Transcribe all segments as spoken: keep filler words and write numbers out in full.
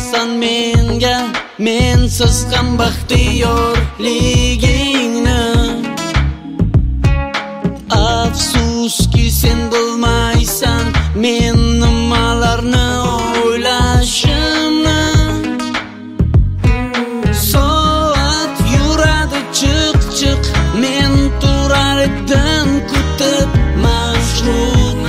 bersan menga, mensiz ham baxtiyorligingni. Afsuski sen bilmaysan men nimalarni o'ylashimni. Soat yuradi chiq-chiq, men turar edim kutib mashhur.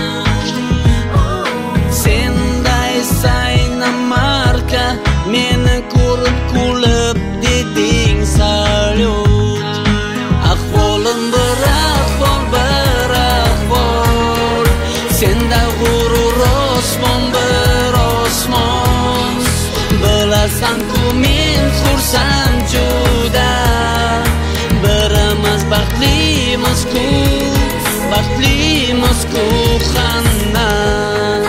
Senda esa marka, meni ko'rib kulib deding salyut. Ahvolim bir ahvol, bir ahvol, senda g'urur osmon bir osmon. Bilasan-ku men xursand juda, birimiz baxtlimiz-ku, baxtlimiz-ku Handan.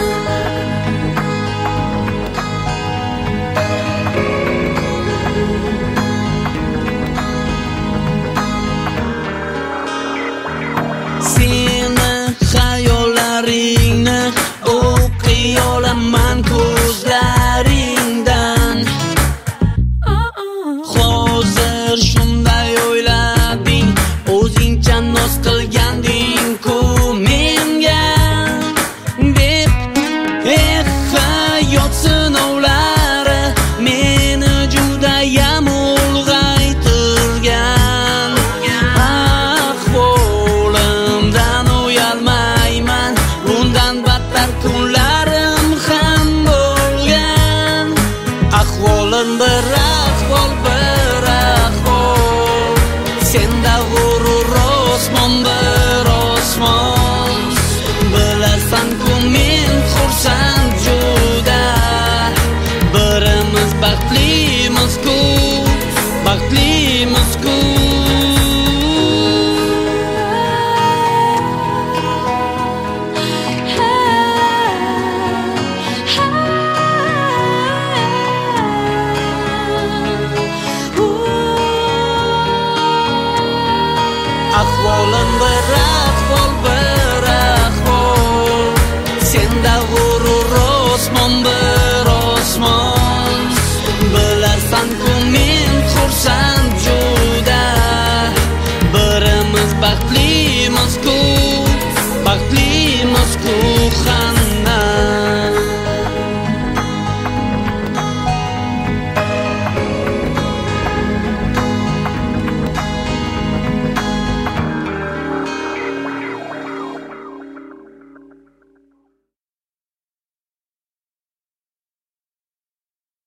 Seni xayollaringni o'qiy olaman ko'zlaringdan. Hozir shunday o'ylading, o'zingcha noz qilganding-ku menga deb. Eh, hayot sinovlari meni judayam ulg'aytirgan. Ahvolimdan uyalmayman, bundan battar kunlarim ham bo'lgan. Ahvolim bir ahvol, bir ahvol, senda g'urur osmon bir osmon. Bilasan-ku men xursand juda, birimiz baxtlimiz-ku, baxtlimiz-ku. Ahvolim bir